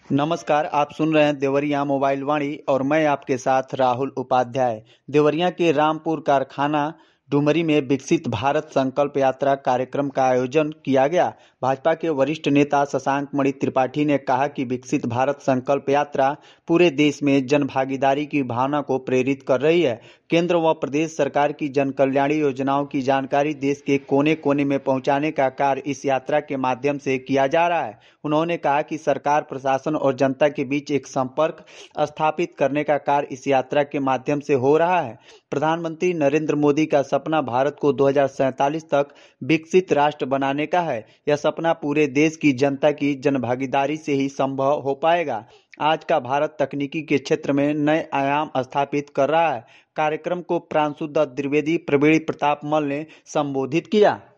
नमस्कार, आप सुन रहे हैं देवरिया मोबाइल वाणी और मैं आपके साथ राहुल उपाध्याय। देवरिया के रामपुर कारखाना डुमरी में विकसित भारत संकल्प यात्रा कार्यक्रम का आयोजन किया गया। भाजपा के वरिष्ठ नेता शशांक मणि त्रिपाठी ने कहा कि विकसित भारत संकल्प यात्रा पूरे देश में जन भागीदारी की भावना को प्रेरित कर रही है। केंद्र व प्रदेश सरकार की जन कल्याणी योजनाओं की जानकारी देश के कोने कोने में पहुंचाने का कार्य इस यात्रा के माध्यम से किया जा रहा है। उन्होंने कहा कि सरकार, प्रशासन और जनता के बीच एक संपर्क स्थापित करने का कार्य इस यात्रा के माध्यम से हो रहा है। प्रधानमंत्री नरेंद्र मोदी का सपना भारत को 2047 तक विकसित राष्ट्र बनाने का है। यह सपना पूरे देश की जनता की जनभागीदारी से ही संभव हो पाएगा। आज का भारत तकनीकी के क्षेत्र में नए आयाम स्थापित कर रहा है। कार्यक्रम को प्रांशुदत्त द्विवेदी, प्रवीण प्रताप मल ने संबोधित किया।